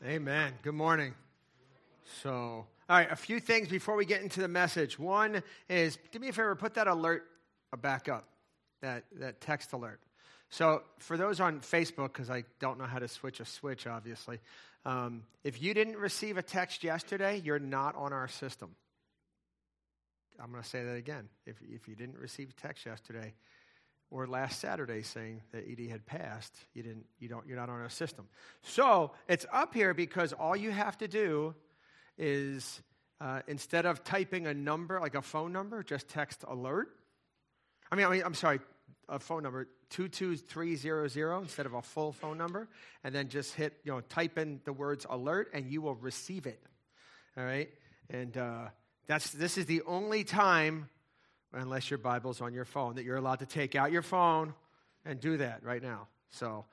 Amen. Good morning. All right, a few things before we get into the message. One is, do me a favor, put that alert back up, that text alert. So for those on Facebook, because I don't know how to switch a switch, obviously, if you didn't receive a text yesterday, you're not on our system. I'm going to say that again. If you didn't receive a text yesterday or last Saturday saying that Edie had passed, you're not on our system. So it's up here because all you have to do is instead of typing a number, like a phone number, just text alert. I'm sorry, a phone number 22300 instead of a full phone number, and then just type in the words alert, and you will receive it. All right, and this is the only time, unless your Bible's on your phone, that you're allowed to take out your phone and do that right now. So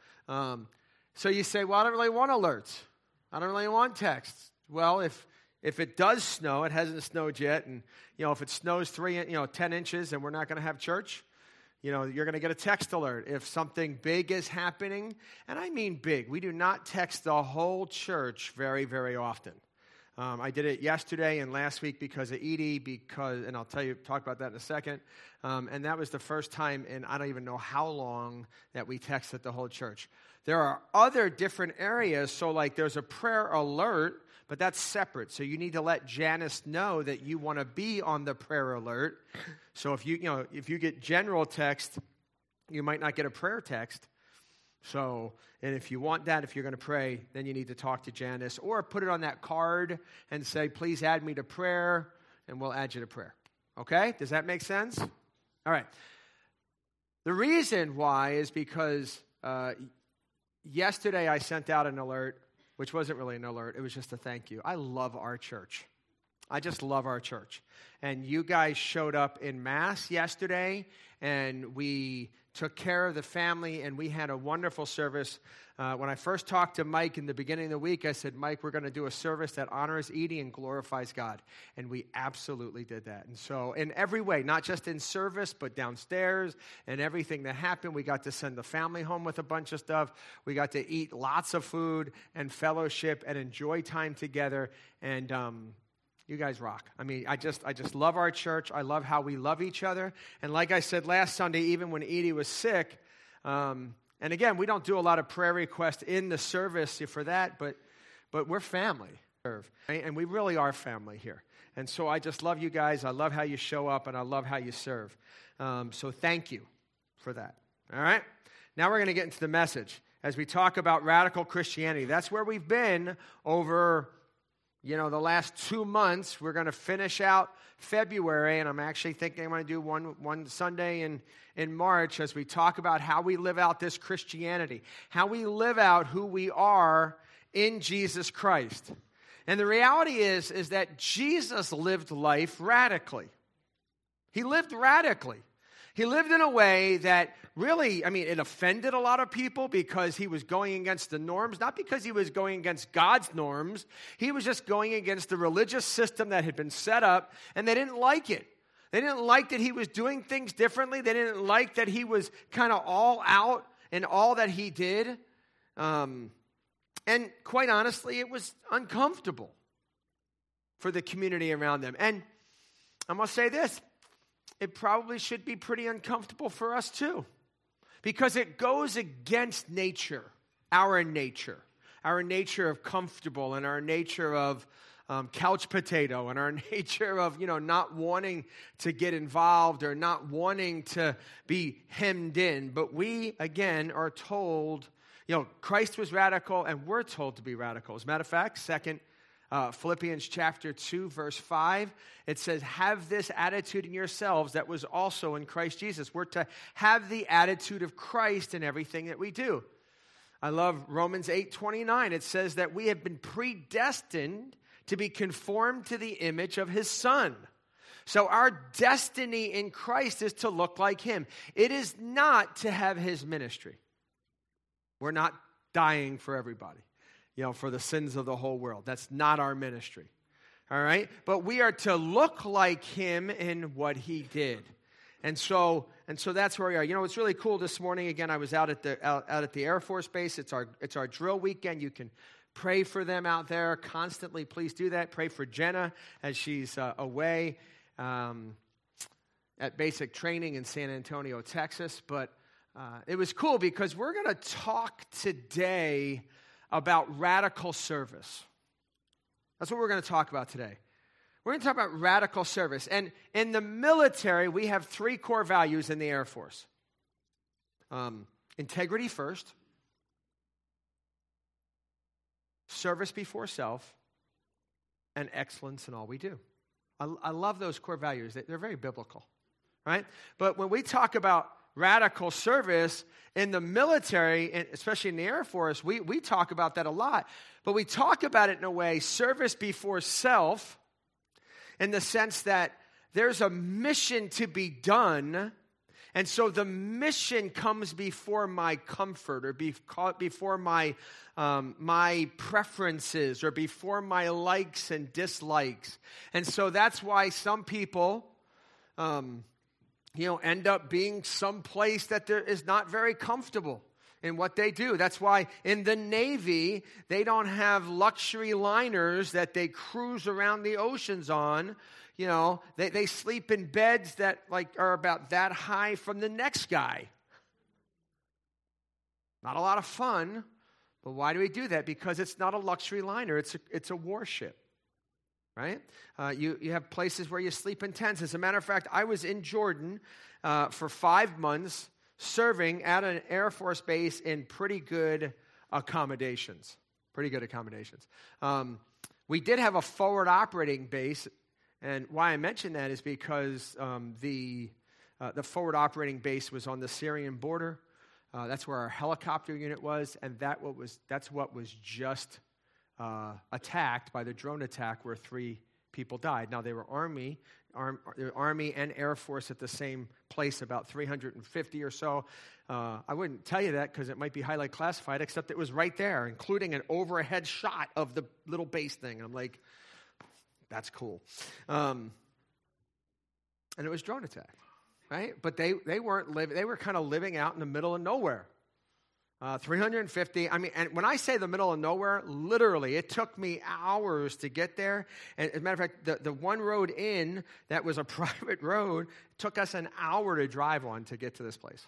you say, well, I don't really want alerts. I don't really want texts. Well, if it does snow, it hasn't snowed yet, and if it snows 10 inches and we're not going to have church, you're going to get a text alert. If something big is happening, and I mean big, we do not text the whole church very, very often. I did it yesterday and last week because of Edie, and I'll talk about that in a second. And that was the first time in I don't even know how long that we texted the whole church. There are other different areas, so like there's a prayer alert, but that's separate. So you need to let Janice know that you want to be on the prayer alert. So if you get general text, you might not get a prayer text. So, and if you want that, if you're going to pray, then you need to talk to Janice or put it on that card and say, please add me to prayer, and we'll add you to prayer. Okay? Does that make sense? All right. The reason why is because yesterday I sent out an alert, which wasn't really an alert. It was just a thank you. I love our church. I just love our church. And you guys showed up in mass yesterday, and we took care of the family, and we had a wonderful service. When I first talked to Mike in the beginning of the week, I said, Mike, we're going to do a service that honors Edie and glorifies God. And we absolutely did that. And so in every way, not just in service, but downstairs and everything that happened, we got to send the family home with a bunch of stuff. We got to eat lots of food and fellowship and enjoy time together. And you guys rock. I just love our church. I love how we love each other. And like I said last Sunday, even when Edie was sick, and again, we don't do a lot of prayer requests in the service for that, but we're family, right? And we really are family here. And so I just love you guys. I love how you show up, and I love how you serve. So thank you for that. All right? Now we're going to get into the message as we talk about radical Christianity. That's where we've been over the last 2 months. We're going to finish out February, and I'm actually thinking I'm going to do one Sunday in March as we talk about how we live out this Christianity, how we live out who we are in Jesus Christ. And the reality is that Jesus lived life radically. He lived radically. He lived in a way that really, it offended a lot of people because he was going against the norms, not because he was going against God's norms. He was just going against the religious system that had been set up, and they didn't like it. They didn't like that he was doing things differently. They didn't like that he was kind of all out in all that he did. And quite honestly, it was uncomfortable for the community around them. And I must say this. It probably should be pretty uncomfortable for us too, because it goes against nature of comfortable, and our nature of couch potato, and our nature of, not wanting to get involved or not wanting to be hemmed in. But we, again, are told, Christ was radical, and we're told to be radical. As a matter of fact, Philippians chapter 2, verse 5, it says, have this attitude in yourselves that was also in Christ Jesus. We're to have the attitude of Christ in everything that we do. I love Romans 8:29. It says that we have been predestined to be conformed to the image of his Son. So our destiny in Christ is to look like him. It is not to have his ministry. We're not dying for everybody. For the sins of the whole world. That's not our ministry. All right? But we are to look like him in what he did. And so that's where we are. It's really cool this morning. Again, I was out at the Air Force Base. It's our drill weekend. You can Pray for them out there constantly. Please do that. Pray for Jenna as she's away at basic training in San Antonio, Texas. But it was cool because we're going to talk today about radical service. That's what we're going to talk about today. We're going to talk about radical service. And in the military, we have 3 core values in the Air Force. Integrity first, service before self, and excellence in all we do. I love those core values. They're very biblical, right? But when we talk about radical service in the military, and especially in the Air Force, we talk about that a lot. But we talk about it in a way, service before self, in the sense that there's a mission to be done, and so the mission comes before my comfort or before my preferences or before my likes and dislikes. And so that's why some people, end up being someplace that there is not very comfortable in what they do. That's why in the Navy, they don't have luxury liners that they cruise around the oceans on. They sleep in beds that are about that high from the next guy. Not a lot of fun, but why do we do that? Because it's not a luxury liner, it's a warship, right? You have places where you sleep in tents. As a matter of fact, I was in Jordan for 5 months serving at an Air Force base in pretty good accommodations. We did have a forward operating base. And why I mention that is because the forward operating base was on the Syrian border. That's where our helicopter unit was, and that's what was just attacked by the drone attack where 3 people died. Now, they were Army and Air Force at the same place, about 350 or so. I wouldn't tell you that because it might be highly classified, except it was right there, including an overhead shot of the little base thing. I'm like, that's cool. And it was drone attack, right? But they weren't living, they were kind of living out in the middle of nowhere. 350, and when I say the middle of nowhere, literally, it took me hours to get there. And as a matter of fact, the one road in that was a private road took us an hour to drive on to get to this place.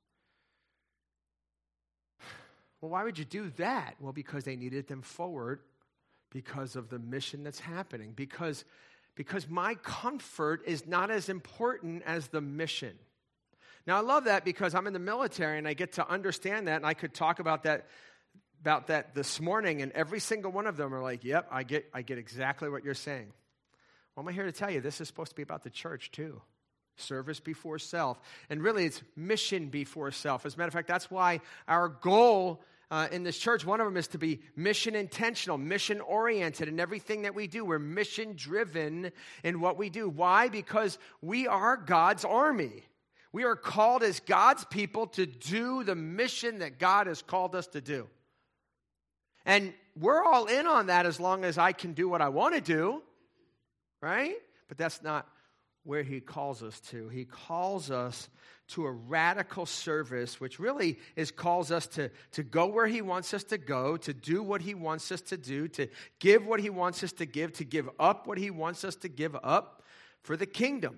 Well, why would you do that? Well, because they needed them forward because of the mission that's happening. Because my comfort is not as important as the mission. Now, I love that because I'm in the military and I get to understand that, and I could talk about that this morning, and every single one of them are like, yep, I get exactly what you're saying. Well, I'm here to tell you, this is supposed to be about the church too. Service before self. And really, it's mission before self. As a matter of fact, that's why our goal in this church, one of them is to be mission intentional, mission oriented in everything that we do. We're mission driven in what we do. Why? Because we are God's army. We are called as God's people to do the mission that God has called us to do. And we're all in on that as long as I can do what I want to do, right? But that's not where he calls us to. He calls us to a radical service, which really calls us to go where he wants us to go, to do what he wants us to do, to give what he wants us to give up what he wants us to give up for the kingdom.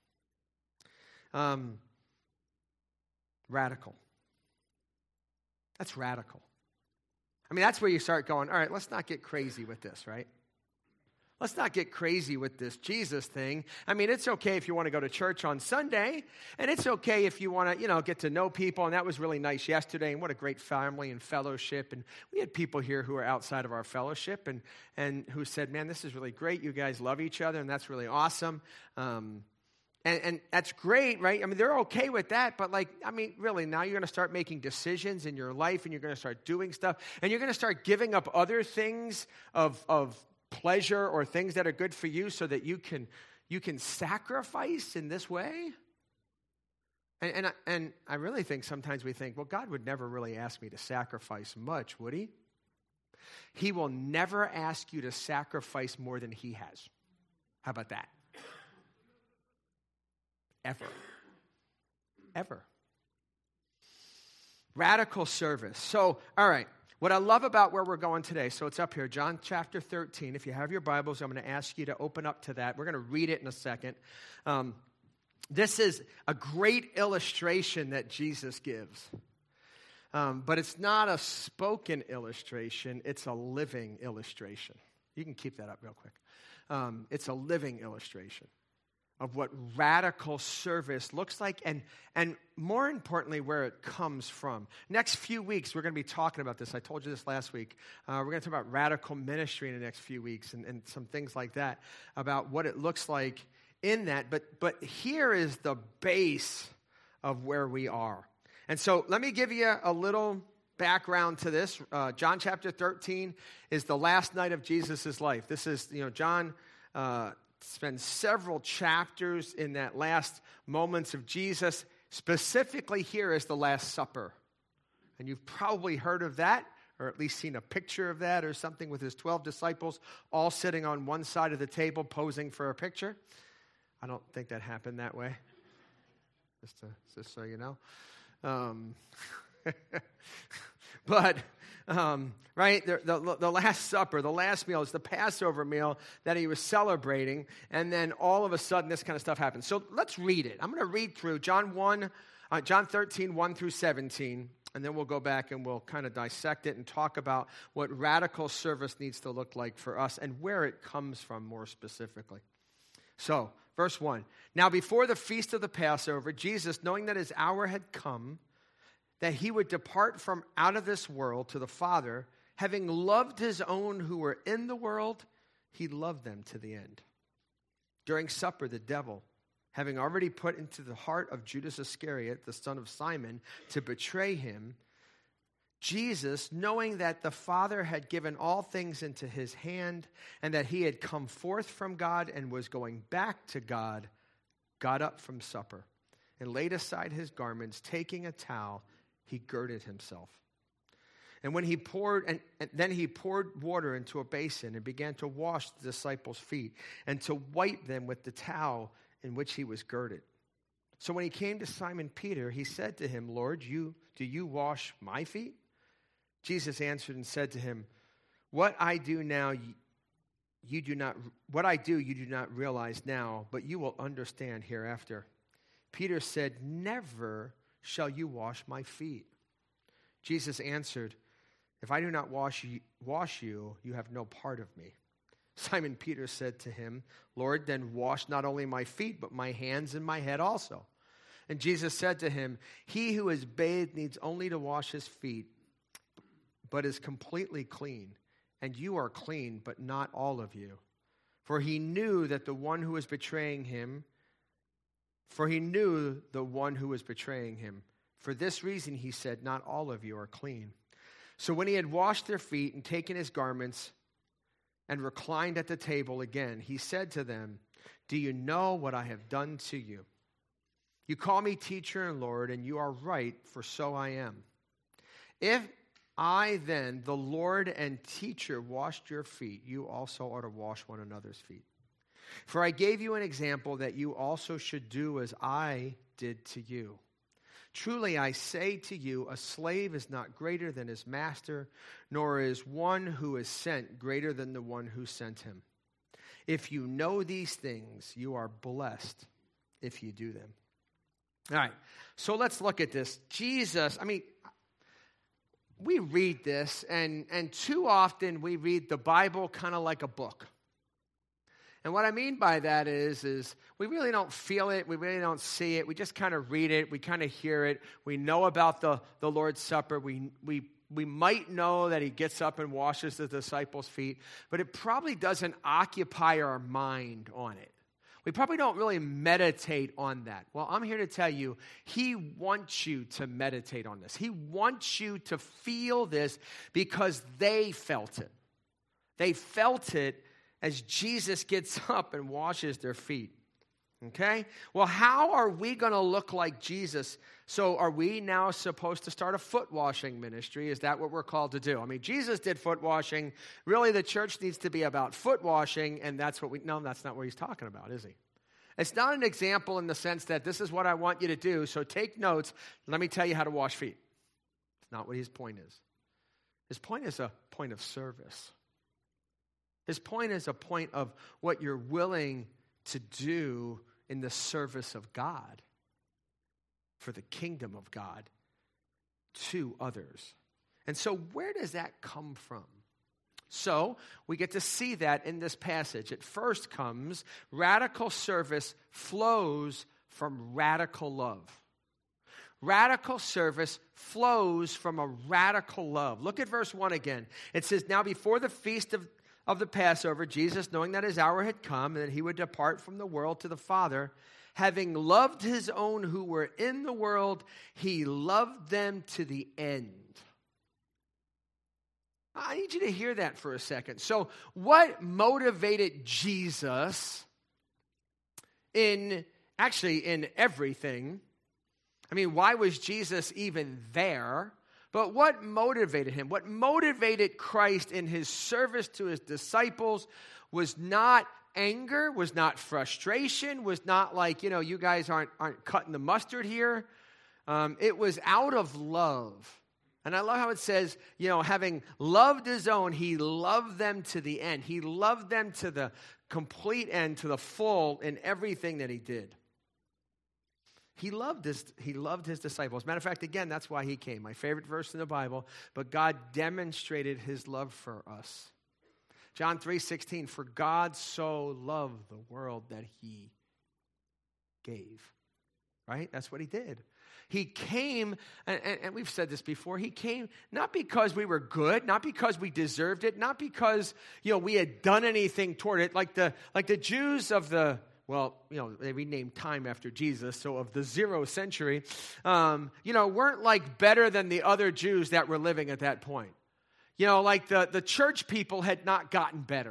Radical. That's radical. That's where you start going, all right, let's not get crazy with this, right? Let's not get crazy with this Jesus thing. It's okay if you want to go to church on Sunday, and it's okay if you want to, get to know people, and that was really nice yesterday, and what a great family and fellowship, and we had people here who are outside of our fellowship, and who said, man, this is really great, you guys love each other, and that's really awesome, and that's great, right? They're okay with that, but really, now you're going to start making decisions in your life, and you're going to start doing stuff, and you're going to start giving up other things of pleasure or things that are good for you so that you can sacrifice in this way. And I really think sometimes we think, well, God would never really ask me to sacrifice much, would he? He will never ask you to sacrifice more than he has. How about that? Ever. Radical service. So, all right. What I love about where we're going today, so it's up here, John chapter 13. If you have your Bibles, I'm going to ask you to open up to that. We're going to read it in a second. This is a great illustration that Jesus gives. But it's not a spoken illustration, it's a living illustration. You can keep that up real quick. It's a living illustration of what radical service looks like and more importantly, where it comes from. Next few weeks, we're going to be talking about this. I told you this last week. We're going to talk about radical ministry in the next few weeks and some things like that, about what it looks like in that. But here is the base of where we are. And so let me give you a little background to this. John chapter 13 is the last night of Jesus' life. This is, John spends several chapters in that last moments of Jesus. Specifically here is the Last Supper. And you've probably heard of that, or at least seen a picture of that or something, with his 12 disciples all sitting on one side of the table posing for a picture. I don't think that happened that way, just so you know. Right, the Last Supper, the last meal is the Passover meal that he was celebrating, and then all of a sudden this kind of stuff happens. So let's read it. I'm going to read through John 13, 1 through 17, and then we'll go back and we'll kind of dissect it and talk about what radical service needs to look like for us and where it comes from more specifically. So, verse 1, now before the feast of the Passover, Jesus, knowing that his hour had come, that he would depart from out of this world to the Father, having loved his own who were in the world, he loved them to the end. During supper, the devil, having already put into the heart of Judas Iscariot, the son of Simon, to betray him, Jesus, knowing that the Father had given all things into his hand, and that he had come forth from God and was going back to God, got up from supper, and laid aside his garments, taking a towel, he girded himself. And when he poured, then he poured water into a basin and began to wash the disciples' feet and to wipe them with the towel in which he was girded. So when he came to Simon Peter, he said to him, Lord, do you wash my feet? Jesus answered and said to him, What I do you do not realize now, but you will understand hereafter. Peter said, Never shall you wash my feet. Jesus answered, If I do not wash you, you have no part of me. Simon Peter said to him, Lord, then wash not only my feet, but my hands and my head also. And Jesus said to him, He who is bathed needs only to wash his feet, but is completely clean. And you are clean, but not all of you. For he knew the one who was betraying him. For this reason, he said, Not all of you are clean. So when he had washed their feet and taken his garments and reclined at the table again, he said to them, Do you know what I have done to you? You call me teacher and Lord, and you are right, for so I am. If I then, the Lord and teacher, washed your feet, you also ought to wash one another's feet. For I gave you an example that you also should do as I did to you. Truly I say to you, a slave is not greater than his master, nor is one who is sent greater than the one who sent him. If you know these things, you are blessed if you do them. All right, so let's look at this. Jesus, we read this, and too often we read the Bible kind of like a book. And what I mean by that is we really don't feel it, we really don't see it, we just kind of read it, we kind of hear it, we know about the Lord's Supper, we might know that he gets up and washes the disciples' feet, but it probably doesn't occupy our mind on it. We probably don't really meditate on that. Well, I'm here to tell you, he wants you to meditate on this. He wants you to feel this because they felt it. They felt it as Jesus gets up and washes their feet. Okay? Well, how are we going to look like Jesus? So are we now supposed to start a foot washing ministry? Is that what we're called to do? Jesus did foot washing. Really, the church needs to be about foot washing, and that's not what he's talking about, is he? It's not an example in the sense that this is what I want you to do, so take notes. Let me tell you how to wash feet. It's not what his point is. His point is a point of service. His point is a point of what you're willing to do in the service of God, for the kingdom of God, to others. And so where does that come from? So we get to see that in this passage. It first comes, radical service flows from radical love. Radical service flows from a radical love. Look at verse 1 again. It says, now before the feast of the Passover, Jesus, knowing that his hour had come and that he would depart from the world to the Father, having loved his own who were in the world, he loved them to the end. I need you to hear that for a second. So what motivated Jesus in everything? I mean, why was Jesus even there? But what motivated him? What motivated Christ in his service to his disciples was not anger, was not frustration, was not like, you guys aren't cutting the mustard here. It was out of love. And I love how it says, having loved his own, he loved them to the end. He loved them to the complete end, to the full in everything that he did. He loved his disciples. Matter of fact, again, that's why he came. My favorite verse in the Bible. But God demonstrated his love for us. John 3:16, for God so loved the world that he gave. Right? That's what he did. He came, and we've said this before, he came not because we were good, not because we deserved it, not because, we had done anything toward it, like the Jews of the, they renamed time after Jesus, so of the 0th century, weren't like better than the other Jews that were living at that point. Like the church people had not gotten better.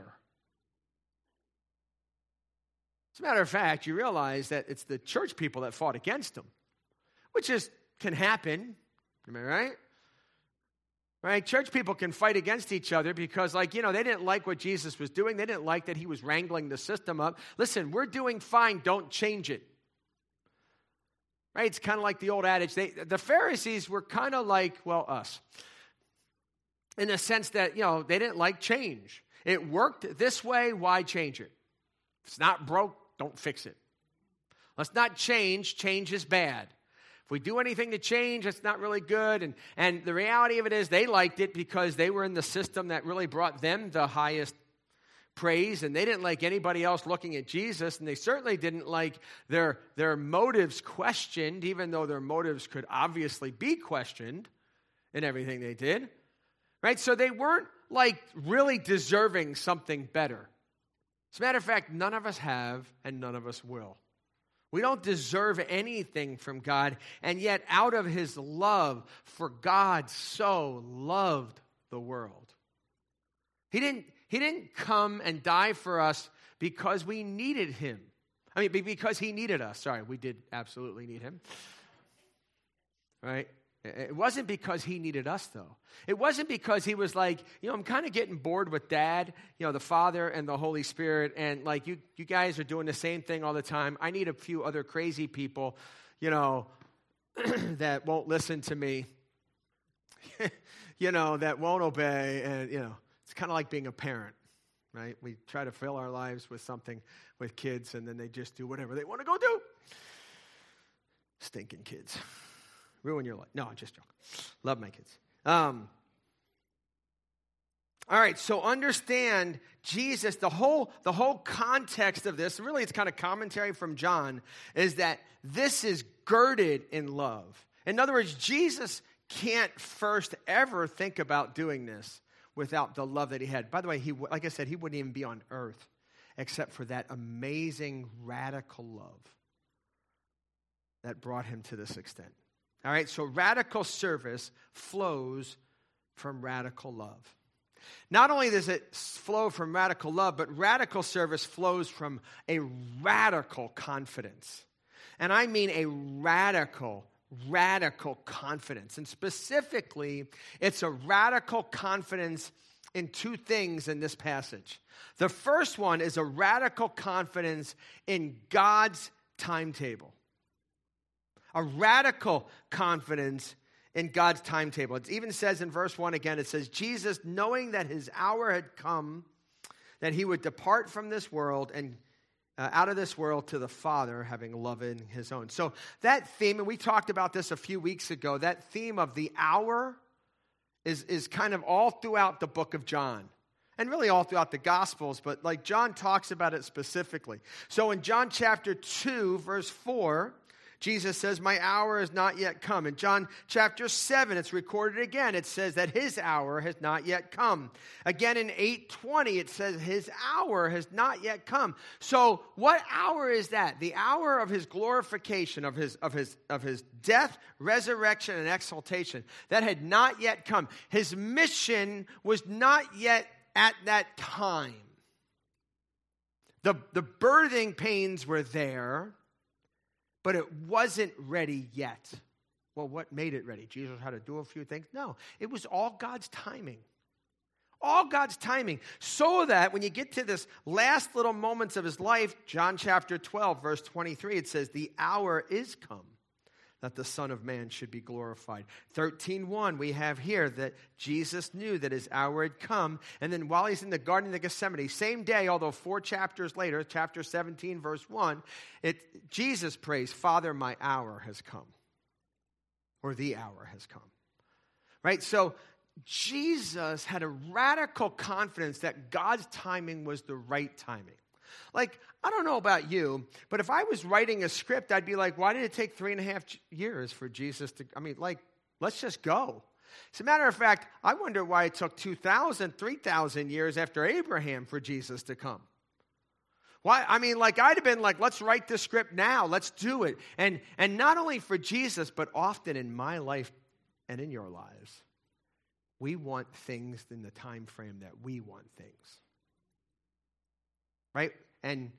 As a matter of fact, you realize that it's the church people that fought against them, which can happen. Am I right? Right? Church people can fight against each other because, they didn't like what Jesus was doing. They didn't like that he was wrangling the system up. Listen, we're doing fine. Don't change it. Right? It's kind of like the old adage. The Pharisees were kind of like, us. In the sense that, they didn't like change. It worked this way. Why change it? If it's not broke, don't fix it. Let's not change. Change is bad. If we do anything to change, it's not really good. And the reality of it is they liked it because they were in the system that really brought them the highest praise, and they didn't like anybody else looking at Jesus, and they certainly didn't like their motives questioned, even though their motives could obviously be questioned in everything they did. Right? So they weren't really deserving something better. As a matter of fact, none of us have, and none of us will. We don't deserve anything from God, and yet out of his love, for God so loved the world. He didn't come and die for us because we needed him. Because he needed us. Sorry, we did absolutely need him. Right? It wasn't because he needed us, though. It wasn't because he was like, I'm kind of getting bored with Dad, the Father and the Holy Spirit, and you guys are doing the same thing all the time. I need a few other crazy people, that won't listen to me, that won't obey, and, it's kind of like being a parent, right? We try to fill our lives with something with kids, and then they just do whatever they want to go do. Stinking kids. Ruin your life. No, I'm just joking. Love my kids. All right, so understand Jesus, the whole context of this, really it's kind of commentary from John, is that this is girded in love. In other words, Jesus can't first ever think about doing this without the love that he had. By the way, like I said, he wouldn't even be on earth except for that amazing radical love that brought him to this extent. All right, so radical service flows from radical love. Not only does it flow from radical love, but radical service flows from a radical confidence. And I mean a radical confidence. And specifically, it's a radical confidence in two things in this passage. The first one is a radical confidence in God's timetable. A radical confidence in God's timetable. It even says in verse 1 again, it says, Jesus, knowing that his hour had come, that he would depart from this world and out of this world to the Father, having loved his own. So that theme, and we talked about this a few weeks ago, that theme of the hour is kind of all throughout the book of John. And really all throughout the Gospels, but like John talks about it specifically. So in John chapter 2, verse 4, Jesus says, my hour has not yet come. In John chapter 7, it's recorded again. It says that his hour has not yet come. Again in 8:20, it says his hour has not yet come. So what hour is that? The hour of his glorification, of his death, resurrection, and exaltation. That had not yet come. His mission was not yet at that time. The birthing pains were there, but it wasn't ready yet. Well, what made it ready? Jesus had to do a few things? No, it was all God's timing. All God's timing. So that when you get to this last little moments of his life, John chapter 12, verse 23, it says, the hour is come that the Son of Man should be glorified. 13:1, we have here that Jesus knew that his hour had come. And then while he's in the Garden of Gethsemane, same day, although 4 chapters later, chapter 17, verse 1, Jesus prays, Father, my hour has come. Or the hour has come. Right? So Jesus had a radical confidence that God's timing was the right timing. Like, I don't know about you, but if I was writing a script, I'd be like, why did it take 3.5 years for Jesus to, let's just go. As a matter of fact, I wonder why it took 2,000, 3,000 years after Abraham for Jesus to come. Why? I'd have been like, let's write this script now. Let's do it. And not only for Jesus, but often in my life and in your lives, we want things in the time frame that we want things. Right? And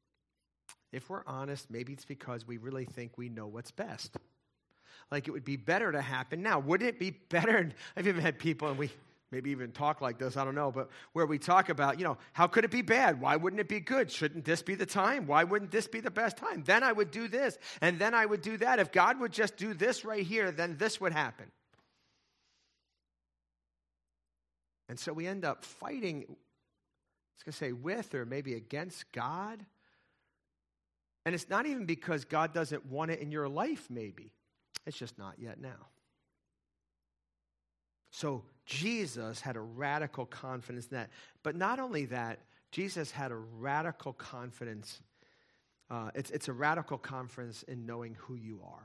if we're honest, maybe it's because we really think we know what's best. Like it would be better to happen now. Wouldn't it be better? I've even had people, and we maybe even talk like this, I don't know, but where we talk about, how could it be bad? Why wouldn't it be good? Shouldn't this be the time? Why wouldn't this be the best time? Then I would do this, and then I would do that. If God would just do this right here, then this would happen. And so we end up fighting, I was going to say with or maybe against God. And it's not even because God doesn't want it in your life, maybe. It's just not yet now. So Jesus had a radical confidence in that. But not only that, Jesus had a radical confidence. It's a radical confidence in knowing who you are.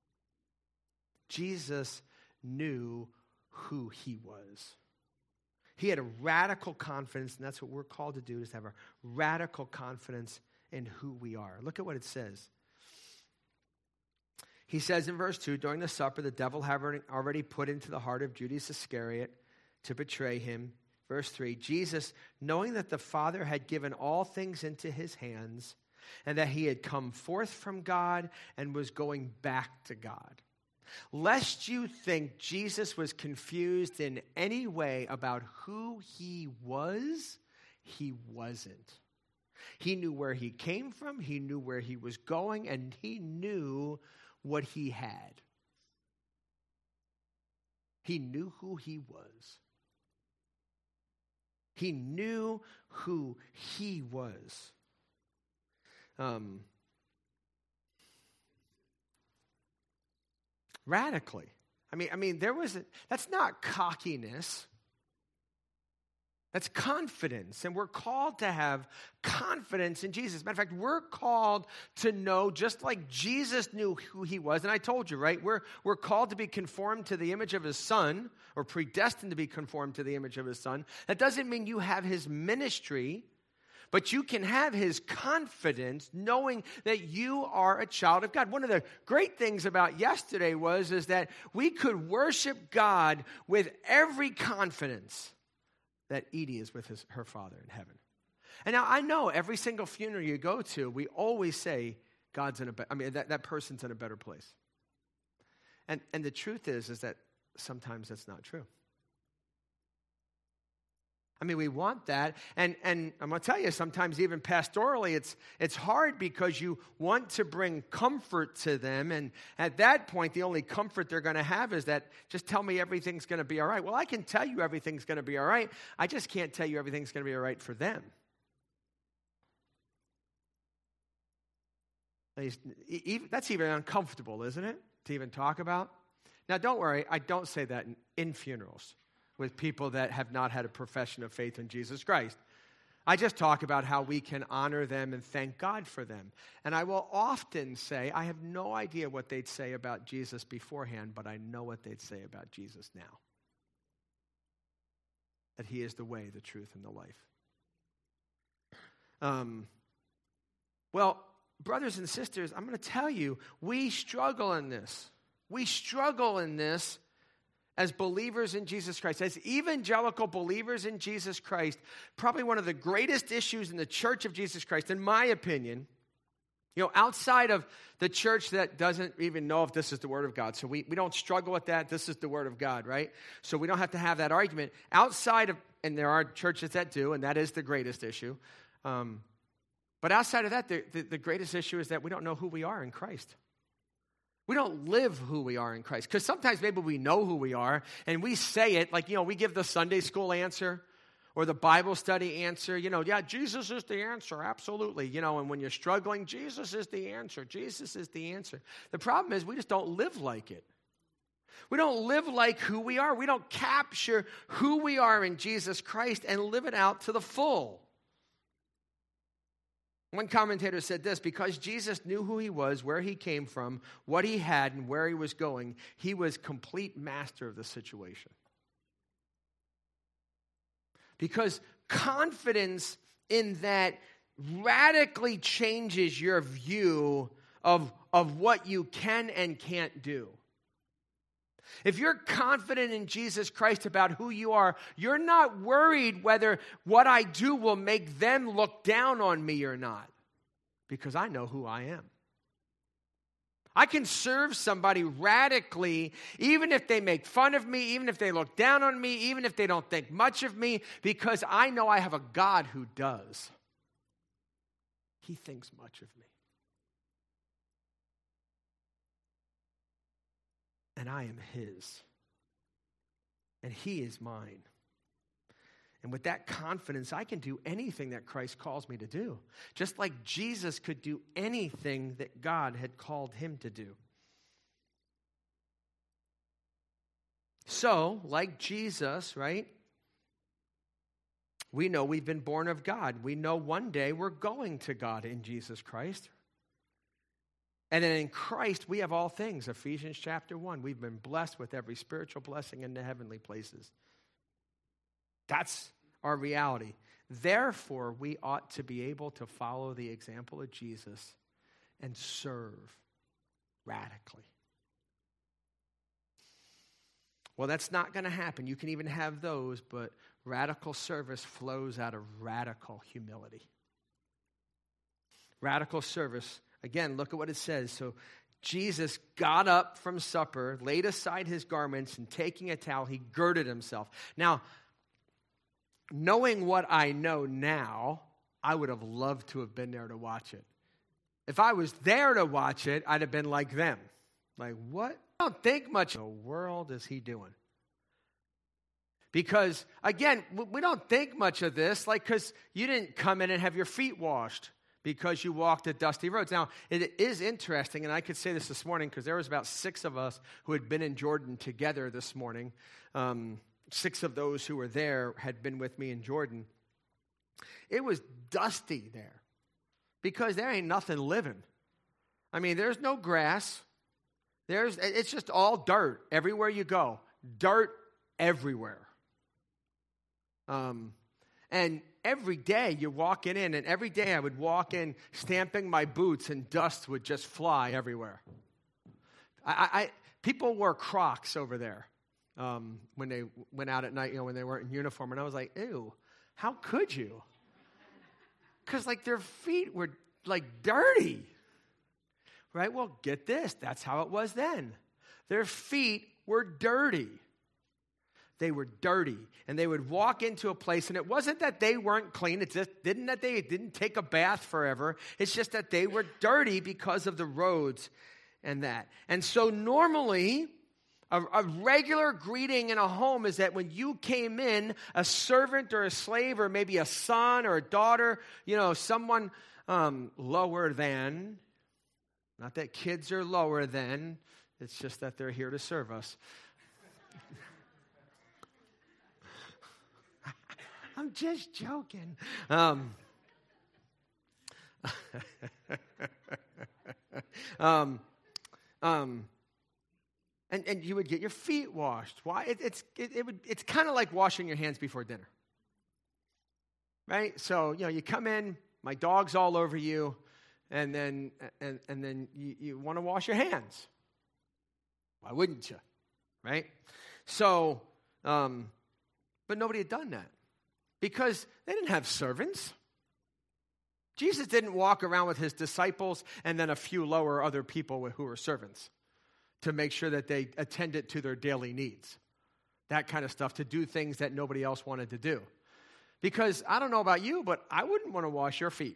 Jesus knew who he was. He had a radical confidence, and that's what we're called to do, is to have a radical confidence in who we are. Look at what it says. He says in verse 2, during the supper, the devil had already put into the heart of Judas Iscariot to betray him. Verse 3, Jesus, knowing that the Father had given all things into his hands, and that he had come forth from God and was going back to God. Lest you think Jesus was confused in any way about who he was, he wasn't. He knew where he came from, he knew where he was going, and he knew what he had. He knew who he was. He knew who he was. Radically. That's not cockiness. That's confidence. And we're called to have confidence in Jesus. Matter of fact, we're called to know just like Jesus knew who he was. And I told you, right? We're called to be conformed to the image of his son, or predestined to be conformed to the image of his son. That doesn't mean you have his ministry, but you can have his confidence knowing that you are a child of God. One of the great things about yesterday is that we could worship God with every confidence that Edie is with her Father in heaven. And now I know every single funeral you go to, we always say God's in that person's in a better place. And the truth is that sometimes that's not true. I mean, we want that. And I'm going to tell you, sometimes even pastorally, it's hard because you want to bring comfort to them. And at that point, the only comfort they're going to have is that, just tell me everything's going to be all right. Well, I can tell you everything's going to be all right. I just can't tell you everything's going to be all right for them. That's even uncomfortable, isn't it, to even talk about? Now, don't worry, I don't say that in funerals with people that have not had a profession of faith in Jesus Christ. I just talk about how we can honor them and thank God for them. And I will often say, I have no idea what they'd say about Jesus beforehand, but I know what they'd say about Jesus now. That he is the way, the truth, and the life. Well, brothers and sisters, I'm going to tell you, we struggle in this. We struggle in this as believers in Jesus Christ, as evangelical believers in Jesus Christ. Probably one of the greatest issues in the church of Jesus Christ, in my opinion, outside of the church that doesn't even know if this is the Word of God. So we don't struggle with that. This is the Word of God, right? So we don't have to have that argument. Outside of, and there are churches that do, and that is the greatest issue. But outside of that, the greatest issue is that we don't know who we are in Christ. We don't live who we are in Christ. Because sometimes maybe we know who we are, and we say it, like, we give the Sunday school answer or the Bible study answer. Yeah, Jesus is the answer, absolutely. And when you're struggling, Jesus is the answer. Jesus is the answer. The problem is we just don't live like it. We don't live like who we are. We don't capture who we are in Jesus Christ and live it out to the full. One commentator said this: because Jesus knew who he was, where he came from, what he had, and where he was going, he was complete master of the situation. Because confidence in that radically changes your view of what you can and can't do. If you're confident in Jesus Christ about who you are, you're not worried whether what I do will make them look down on me or not, because I know who I am. I can serve somebody radically, even if they make fun of me, even if they look down on me, even if they don't think much of me, because I know I have a God who does. He thinks much of me. And I am his. And he is mine. And with that confidence, I can do anything that Christ calls me to do. Just like Jesus could do anything that God had called him to do. So, like Jesus, right? We know we've been born of God. We know one day we're going to God in Jesus Christ. And then in Christ, we have all things. Ephesians chapter 1. We've been blessed with every spiritual blessing in the heavenly places. That's our reality. Therefore, we ought to be able to follow the example of Jesus and serve radically. Well, that's not going to happen. You can even have those, but radical service flows out of radical humility. Radical service. Again, look at what it says. So Jesus got up from supper, laid aside his garments, and taking a towel, he girded himself. Now, knowing what I know now, I would have loved to have been there to watch it. If I was there to watch it, I'd have been like them. Like, what? I don't think much. What in the world is he doing? Because, again, we don't think much of this, because you didn't come in and have your feet washed because you walked the dusty roads. Now, it is interesting, and I could say this morning because there was about 6 of us who had been in Jordan together this morning. 6 of those who were there had been with me in Jordan. It was dusty there because there ain't nothing living. I mean, there's no grass. It's just all dirt everywhere you go. Dirt everywhere. And every day you're walking in, and every day I would walk in stamping my boots, and dust would just fly everywhere. People wore Crocs over there when they went out at night, when they weren't in uniform, and I was like, ew, how could you? Because their feet were dirty, right? Well, get this, that's how it was then. Their feet were dirty. They were dirty, and they would walk into a place, and it wasn't that they weren't clean. It's just that they didn't take a bath forever. It's just that they were dirty because of the roads and that. And so normally, a regular greeting in a home is that when you came in, a servant or a slave or maybe a son or a daughter, someone lower than, not that kids are lower than, it's just that they're here to serve us. I'm just joking. And you would get your feet washed. Why? It's kind of like washing your hands before dinner, right? So you come in, my dog's all over you, and then you want to wash your hands. Why wouldn't you, right? So, but nobody had done that because they didn't have servants. Jesus didn't walk around with his disciples and then a few lower other people who were servants to make sure that they attended to their daily needs. That kind of stuff, to do things that nobody else wanted to do. Because I don't know about you, but I wouldn't want to wash your feet.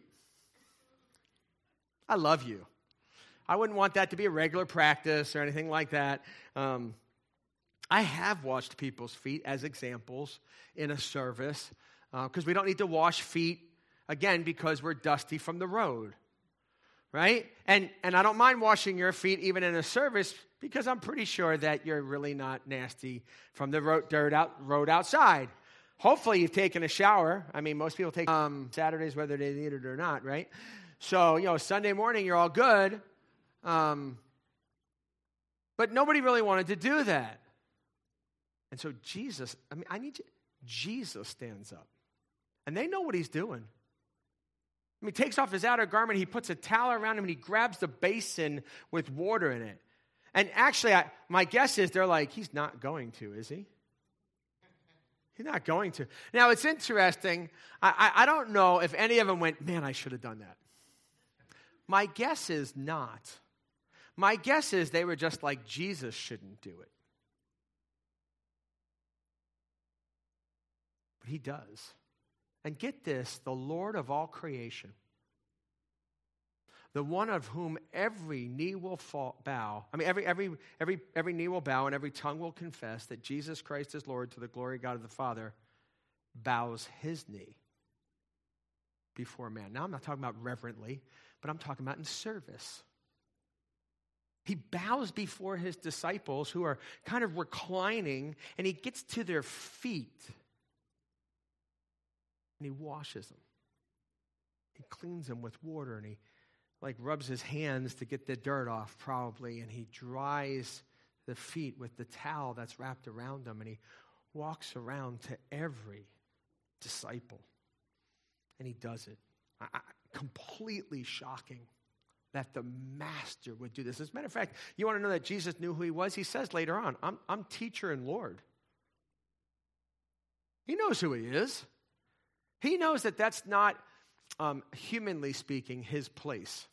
I love you. I wouldn't want that to be a regular practice or anything like that. I have washed people's feet as examples in a service because we don't need to wash feet, again, because we're dusty from the road, right? And I don't mind washing your feet even in a service because I'm pretty sure that you're really not nasty from the road outside. Hopefully you've taken a shower. I mean, most people take Saturdays whether they need it or not, right? So, Sunday morning you're all good. But nobody really wanted to do that. And so Jesus stands up. And they know what he's doing. He takes off his outer garment, he puts a towel around him, and he grabs the basin with water in it. And actually, my guess is they're like, he's not going to, is he? He's not going to. Now, it's interesting. I don't know if any of them went, man, I should have done that. My guess is not. My guess is they were just like, Jesus shouldn't do it. But he does. And get this, the Lord of all creation, the one of whom every knee will bow, every knee will bow and every tongue will confess that Jesus Christ is Lord to the glory of God of the Father, bows his knee before man. Now, I'm not talking about reverently, but I'm talking about in service. He bows before his disciples who are kind of reclining, and he gets to their feet. And he washes them. He cleans them with water, and he rubs his hands to get the dirt off probably, and he dries the feet with the towel that's wrapped around them, and he walks around to every disciple. And he does it. Completely shocking that the master would do this. As a matter of fact, you want to know that Jesus knew who he was? He says later on, I'm teacher and Lord. He knows who he is. He knows that that's not, humanly speaking, his place.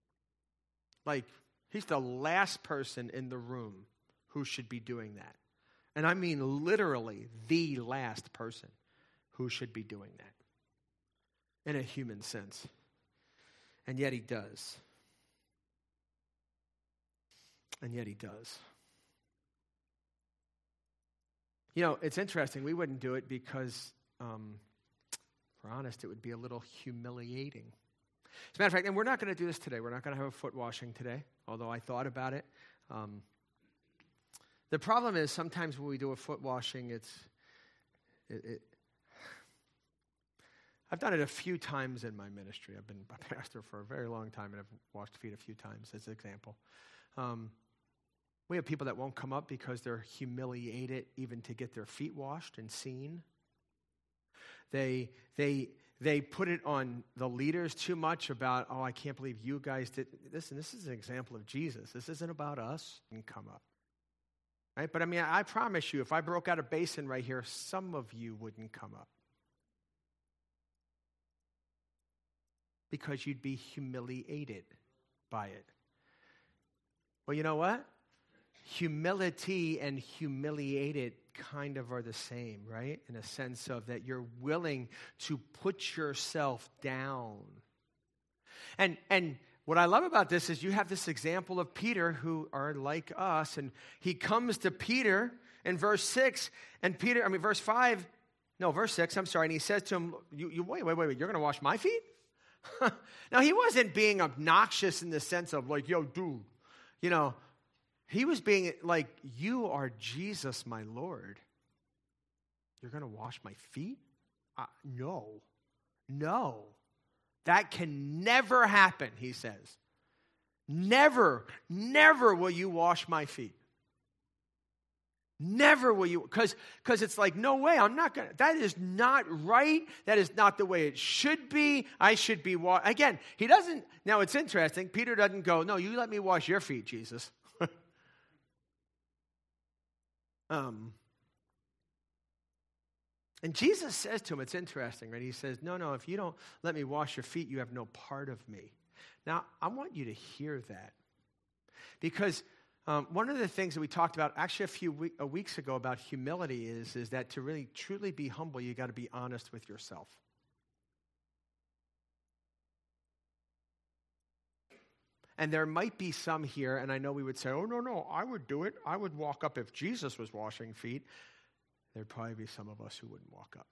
He's the last person in the room who should be doing that. And I mean literally the last person who should be doing that in a human sense. And yet he does. And yet he does. It's interesting. We wouldn't do it because, if we're honest, it would be a little humiliating. As a matter of fact, and we're not going to do this today. We're not going to have a foot washing today, although I thought about it. The problem is sometimes when we do a foot washing, I've done it a few times in my ministry. I've been a pastor for a very long time, and I've washed feet a few times as an example. We have people that won't come up because they're humiliated even to get their feet washed and seen. They put it on the leaders too much about, I can't believe you guys did this. And this is an example of Jesus. This isn't about us. And come up. Right? But I promise you, if I broke out a basin right here, some of you wouldn't come up. Because you'd be humiliated by it. Well, you know what? Humility and humiliated kind of are the same, right? In a sense of that you're willing to put yourself down. And what I love about this is you have this example of Peter who are like us, and he comes to Peter in verse 6, and verse 6, and he says to him, wait, you're going to wash my feet? Now, he wasn't being obnoxious in the sense of like, yo, dude, he was being like, you are Jesus, my Lord. You're going to wash my feet? No. That can never happen, he says. Never will you wash my feet. Never will you, because it's like, no way, I'm not going to, that is not right. That is not the way it should be. I should be, again, he doesn't, now it's interesting, Peter doesn't go, no, you let me wash your feet, Jesus. And Jesus says to him, it's interesting, right? He says, no, if you don't let me wash your feet, you have no part of me. Now, I want you to hear that. Because one of the things that we talked about actually a few weeks ago about humility is that to really truly be humble, you got to be honest with yourself. And there might be some here, and I know we would say, oh, no, I would do it. I would walk up if Jesus was washing feet. There'd probably be some of us who wouldn't walk up.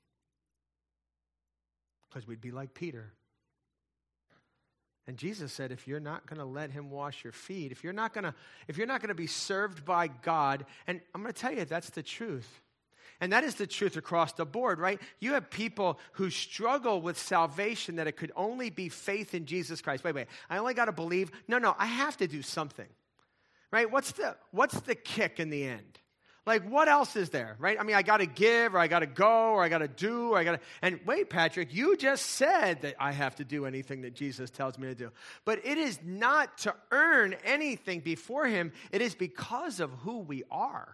Because we'd be like Peter. And Jesus said, if you're not going to let him wash your feet, if you're not going to be served by God, and I'm going to tell you, that's the truth. And that is the truth across the board, right? You have people who struggle with salvation that it could only be faith in Jesus Christ. Wait, I only got to believe. No, I have to do something, right? What's the kick in the end? Like, what else is there, right? I mean, I got to give, or I got to go, or I got to do, and wait, Patrick, you just said that I have to do anything that Jesus tells me to do. But it is not to earn anything before him. It is because of who we are.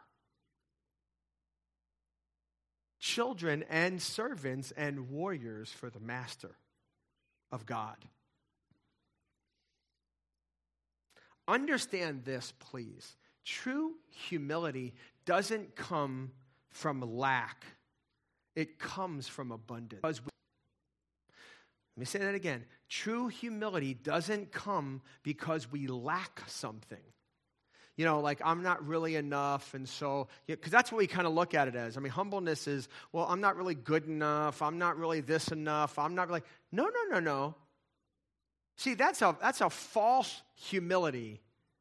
Children and servants and warriors for the master of God. Understand this, please. True humility doesn't come from lack. It comes from abundance. Let me say that again. True humility doesn't come because we lack something. Like I'm not really enough, and so, because that's what we kind of look at it as. I mean, humbleness is, well, I'm not really good enough. I'm not really this enough. I'm not really, no. See, that's a false humility.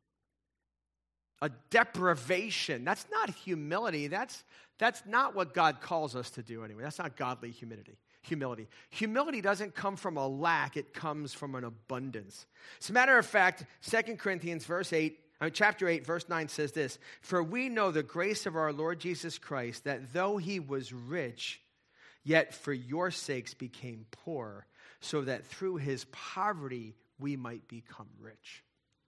A deprivation. That's not humility. That's not what God calls us to do anyway. That's not godly humility. Humility doesn't come from a lack. It comes from an abundance. As a matter of fact, 2 Corinthians chapter 8, verse 9 says this, for we know the grace of our Lord Jesus Christ, that though he was rich, yet for your sakes became poor, so that through his poverty we might become rich.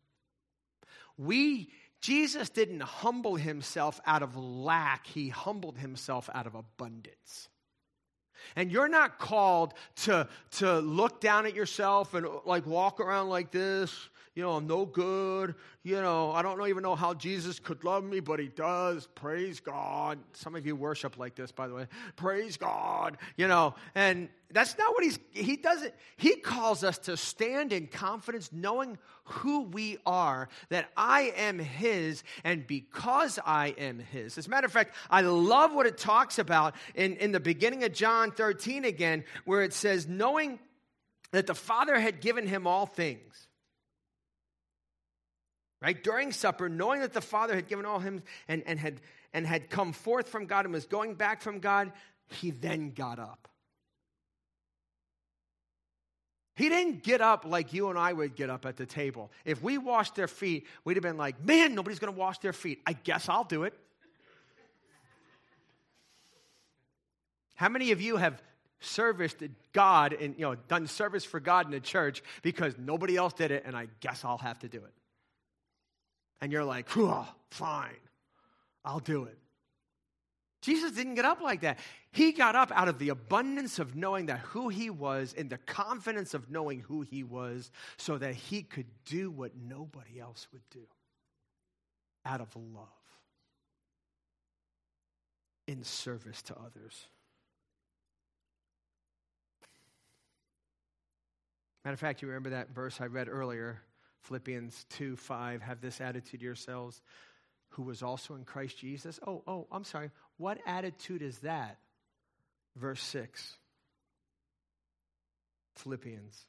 Jesus didn't humble himself out of lack. He humbled himself out of abundance. And you're not called to look down at yourself and like walk around like this. I'm no good. I don't even know how Jesus could love me, but he does. Praise God. Some of you worship like this, by the way. Praise God. And that's not what he doesn't. He calls us to stand in confidence, knowing who we are, that I am his, and because I am his. As a matter of fact, I love what it talks about in the beginning of John 13 again, where it says, knowing that the Father had given him all things. Right? During supper, knowing that the Father had given all him and had come forth from God and was going back from God, he then got up. He didn't get up like you and I would get up at the table. If we washed their feet, we'd have been like, man, nobody's going to wash their feet. I guess I'll do it. How many of you have serviced God and done service for God in the church because nobody else did it, and I guess I'll have to do it? And you're like, fine, I'll do it. Jesus didn't get up like that. He got up out of the abundance of knowing that who he was, and the confidence of knowing who he was, so that he could do what nobody else would do out of love. in service to others. Matter of fact, you remember that verse I read earlier, Philippians 2:5, have this attitude yourselves, who was also in Christ Jesus. I'm sorry. What attitude is that? Verse 6. Philippians.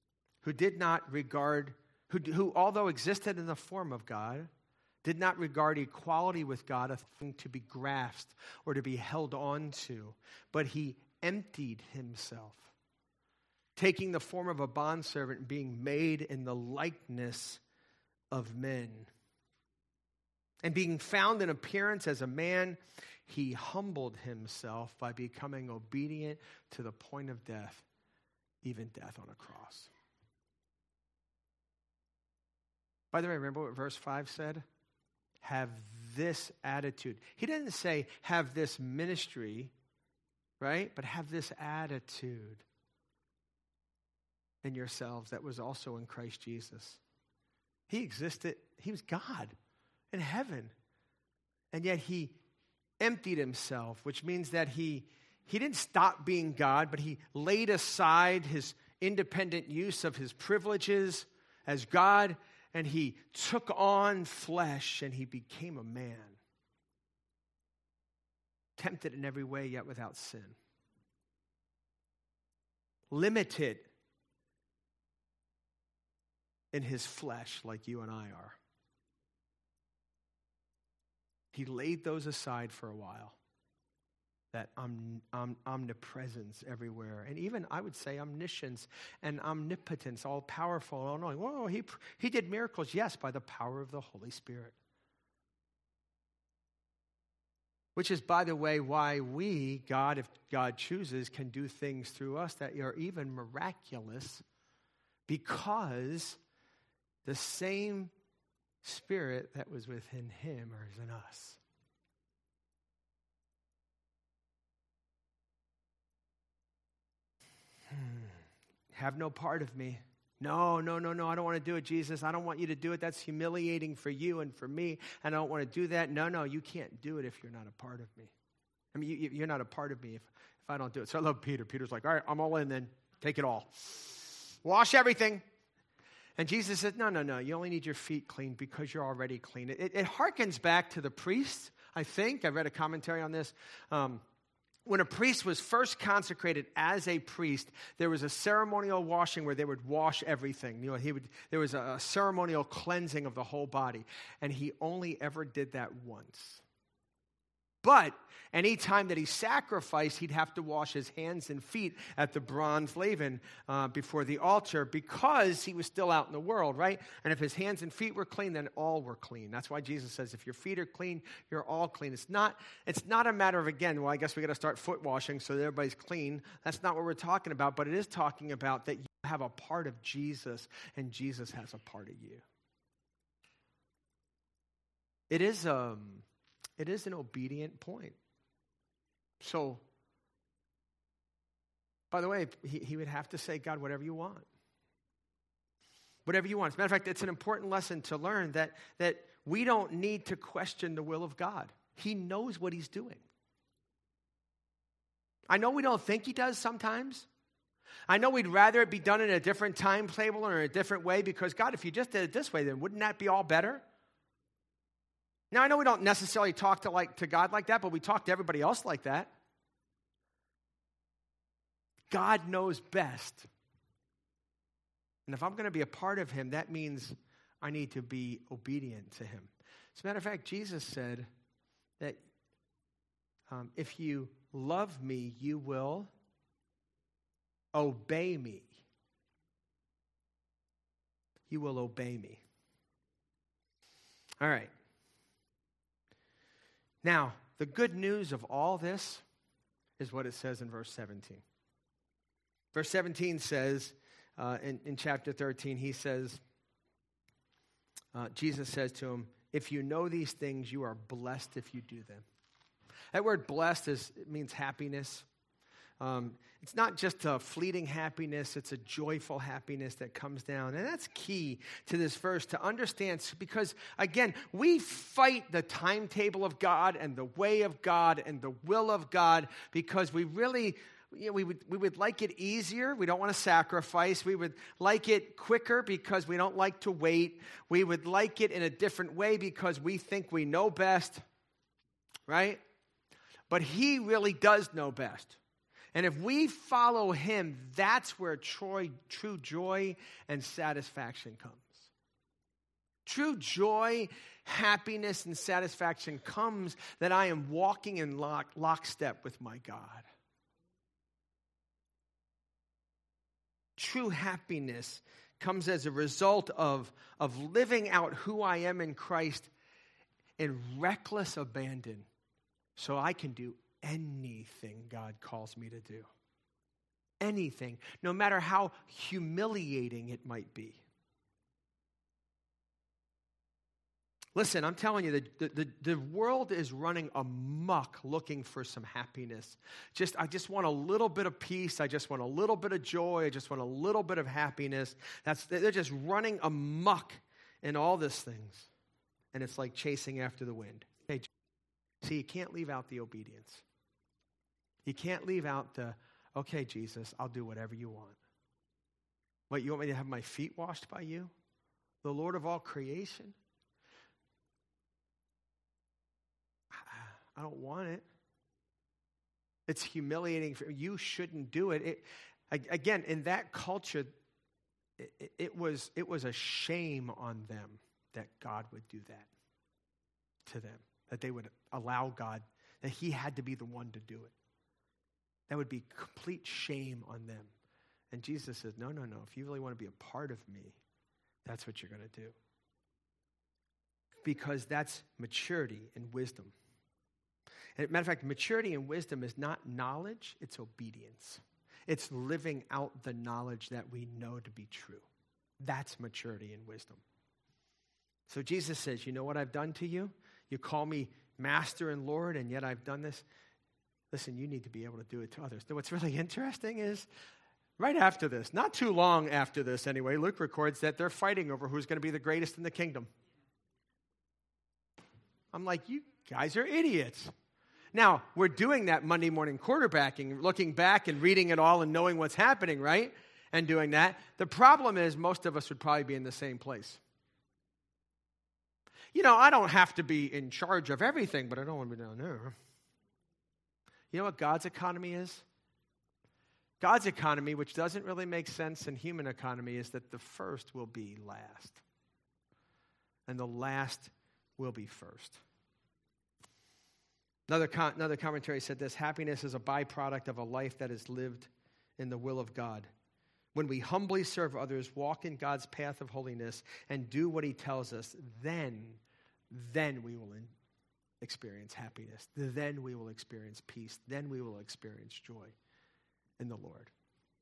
Who although existed in the form of God, did not regard equality with God a thing to be grasped or to be held on to, but he emptied himself, taking the form of a bondservant and being made in the likeness of men. And being found in appearance as a man, he humbled himself by becoming obedient to the point of death, even death on a cross. By the way, remember what verse 5 said? Have this attitude. He didn't say have this ministry, right? But have this attitude in yourselves that was also in Christ Jesus. He existed. He was God in heaven. And yet he emptied himself, which means that he didn't stop being God, but he laid aside his independent use of his privileges as God, and he took on flesh and he became a man. Tempted in every way, yet without sin. Limited in his flesh like you and I are. He laid those aside for a while. That omnipresence everywhere. And even, I would say, omniscience and omnipotence, all powerful, all knowing. Whoa, he did miracles, yes, by the power of the Holy Spirit. Which is, by the way, why we, God, if God chooses, can do things through us that are even miraculous, because the same Spirit that was within him is in us. Have no part of me. No, I don't want to do it, Jesus. I don't want you to do it. That's humiliating for you and for me, and I don't want to do that. No, you can't do it if you're not a part of me. I mean, you're not a part of me if I don't do it. So I love Peter. Peter's like, all right, I'm all in then. Take it all. Wash everything. And Jesus said, no, you only need your feet clean because you're already clean. It harkens back to the priest, I think. I read a commentary on this. When a priest was first consecrated as a priest, there was a ceremonial washing where they would wash everything. There was a ceremonial cleansing of the whole body. And he only ever did that once. But any time that he sacrificed, he'd have to wash his hands and feet at the bronze laven before the altar, because he was still out in the world, right? And if his hands and feet were clean, then all were clean. That's why Jesus says, if your feet are clean, you're all clean. It's not a matter of, again, well, I guess we got to start foot washing so that everybody's clean. That's not what we're talking about, but it is talking about that you have a part of Jesus and Jesus has a part of you. It is an obedient point. So, by the way, he would have to say, God, whatever you want. Whatever you want. As a matter of fact, it's an important lesson to learn that we don't need to question the will of God. He knows what he's doing. I know we don't think he does sometimes. I know we'd rather it be done in a different timetable or in a different way, because, God, if you just did it this way, then wouldn't that be all better? Now, I know we don't necessarily talk to God like that, but we talk to everybody else like that. God knows best. And if I'm going to be a part of him, that means I need to be obedient to him. As a matter of fact, Jesus said that if you love me, you will obey me. You will obey me. All right. Now, the good news of all this is what it says in verse 17. Verse 17 says, in chapter 13, he says, Jesus says to him, if you know these things, you are blessed if you do them. That word blessed means happiness. It's not just a fleeting happiness, it's a joyful happiness that comes down. And that's key to this verse to understand, because, again, we fight the timetable of God and the way of God and the will of God because we really, we would like it easier. We don't want to sacrifice. We would like it quicker because we don't like to wait. We would like it in a different way because we think we know best, right? But he really does know best. And if we follow him, that's where true joy and satisfaction comes. True joy, happiness, and satisfaction comes that I am walking in lockstep with my God. True happiness comes as a result of living out who I am in Christ in reckless abandon so I can do anything God calls me to do. Anything, no matter how humiliating it might be. Listen, I'm telling you, the world is running amok looking for some happiness. I just want a little bit of peace. I just want a little bit of joy. I just want a little bit of happiness. They're just running amok in all these things. And it's like chasing after the wind. Hey, see, you can't leave out the obedience. You can't leave out the, okay, Jesus, I'll do whatever you want. What, you want me to have my feet washed by you? The Lord of all creation? I don't want it. It's humiliating. You shouldn't do it. Again, in that culture, it was a shame on them that God would do that to them, that they would allow God, that he had to be the one to do it. That would be complete shame on them. And Jesus says, no. If you really want to be a part of me, that's what you're going to do. Because that's maturity and wisdom. And matter of fact, maturity and wisdom is not knowledge, it's obedience. It's living out the knowledge that we know to be true. That's maturity and wisdom. So Jesus says, you know what I've done to you? You call me Master and Lord, and yet I've done this. Listen, you need to be able to do it to others. Now, what's really interesting is, right after this, not too long after this anyway, Luke records that they're fighting over who's going to be the greatest in the kingdom. I'm like, you guys are idiots. Now, we're doing that Monday morning quarterbacking, looking back and reading it all and knowing what's happening, right? And doing that. The problem is most of us would probably be in the same place. You know, I don't have to be in charge of everything, but I don't want to be down there. You know what God's economy is? God's economy, which doesn't really make sense in human economy, is that the first will be last. And the last will be first. Another commentary said this: happiness is a byproduct of a life that is lived in the will of God. When we humbly serve others, walk in God's path of holiness, and do what he tells us, then we will experience happiness. Then we will experience peace. Then we will experience joy in the Lord.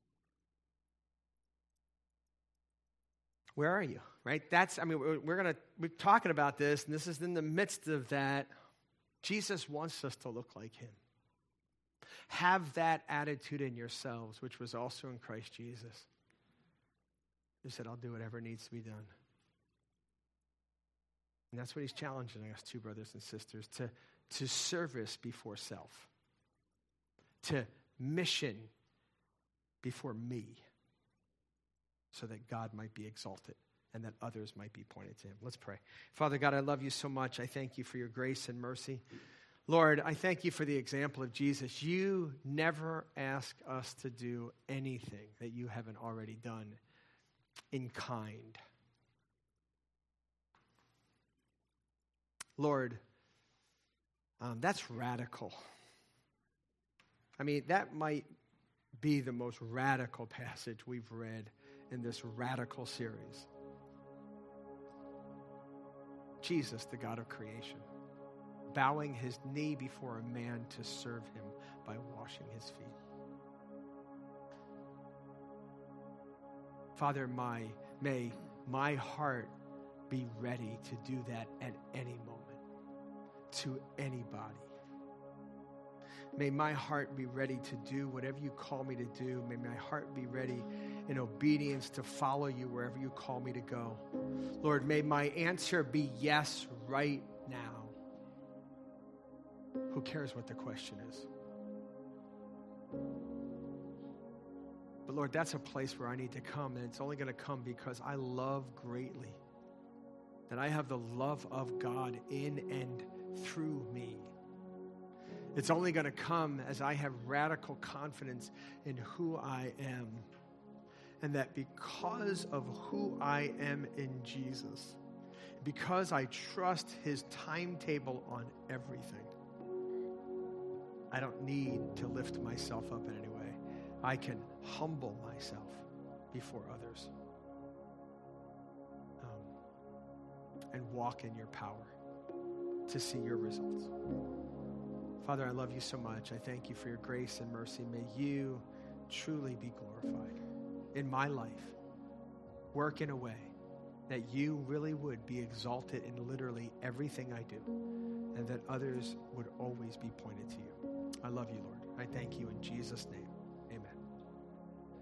Where are you? Right? We're talking about this, and this is in the midst of that. Jesus wants us to look like him. Have that attitude in yourselves, which was also in Christ Jesus. He said, I'll do whatever needs to be done. And that's what he's challenging us to, brothers and sisters, to service before self, to mission before me, so that God might be exalted and that others might be pointed to him. Let's pray. Father God, I love you so much. I thank you for your grace and mercy. Lord, I thank you for the example of Jesus. You never ask us to do anything that you haven't already done in kind. Lord, that's radical. I mean, that might be the most radical passage we've read in this radical series. Jesus, the God of creation, bowing his knee before a man to serve him by washing his feet. Father, may my heart be ready to do that at any moment, to anybody. May my heart be ready to do whatever you call me to do. May my heart be ready in obedience to follow you wherever you call me to go. Lord, may my answer be yes right now. Who cares what the question is? But Lord, that's a place where I need to come, and it's only going to come because I love greatly, that I have the love of God in and through me. It's only going to come as I have radical confidence in who I am, and that because of who I am in Jesus, because I trust his timetable on everything, I don't need to lift myself up in any way. I can humble myself before others and walk in your power to see your results. Father, I love you so much. I thank you for your grace and mercy. May you truly be glorified in my life. Work in a way that you really would be exalted in literally everything I do, and that others would always be pointed to you. I love you, Lord. I thank you in Jesus' name.